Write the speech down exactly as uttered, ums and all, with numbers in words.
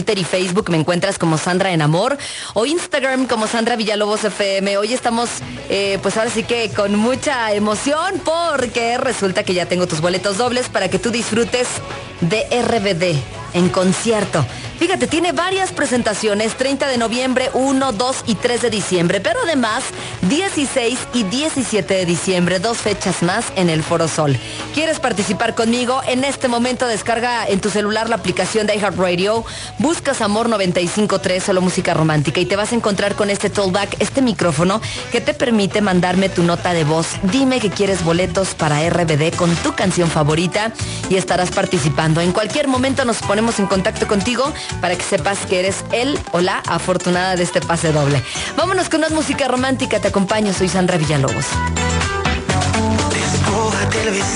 Twitter y Facebook me encuentras como Sandra en Amor o Instagram como Sandra Villalobos F M. Hoy estamos, eh, pues ahora sí que con mucha emoción porque resulta que ya tengo tus boletos dobles para que tú disfrutes de R B D en concierto. Fíjate, tiene varias presentaciones, treinta de noviembre, uno, dos y tres de diciembre, pero además dieciséis y diecisiete de diciembre, dos fechas más en el Foro Sol. ¿Quieres participar conmigo? En este momento descarga en tu celular la aplicación de iHeartRadio, buscas Amor noventa y cinco punto tres, solo música romántica, y te vas a encontrar con este tollback, este micrófono que te permite mandarme tu nota de voz. Dime que quieres boletos para R B D con tu canción favorita y estarás participando. En cualquier momento nos ponemos en contacto contigo para que sepas que eres el o la afortunada de este pase doble. Vámonos con más música romántica, te acompaño, soy Sandra Villalobos.